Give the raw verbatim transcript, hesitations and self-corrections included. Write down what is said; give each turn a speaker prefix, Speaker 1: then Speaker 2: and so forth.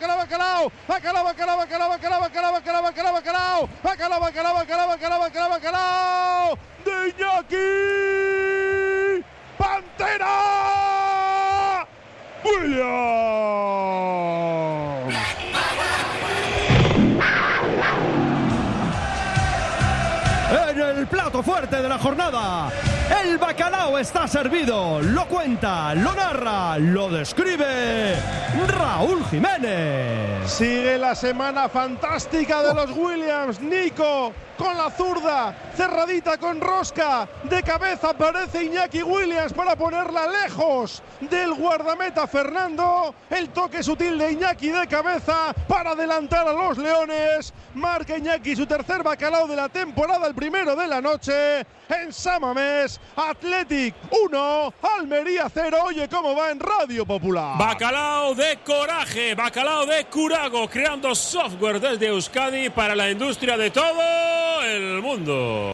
Speaker 1: bacalao, bacalao, bacalao, bacalao, bacalao, bacalao, bacalao, bacalao, bacalao, bacalao, bacalao, bacalao, bacalao, bacalao, bacalao, bacalao, de Iñaki Pantera Williams.
Speaker 2: En el plato fuerte de la jornada, el bacalao está servido. Lo cuenta, lo narra, lo describe Raúl Jiménez.
Speaker 1: Sigue la semana fantástica de los Williams. Nico con la zurda, cerradita con rosca. De cabeza aparece Iñaki Williams para ponerla lejos del guardameta Fernando. El toque sutil de Iñaki de cabeza para adelantar a los leones. Marca Iñaki su tercer bacalao de la temporada, el primero de la noche. En San Mamés, Athletic uno, Almería cero. Oye, ¿cómo va en Radio Popular?
Speaker 3: Bacalao de coraje, bacalao de Curago, creando software desde Euskadi para la industria de todo el mundo.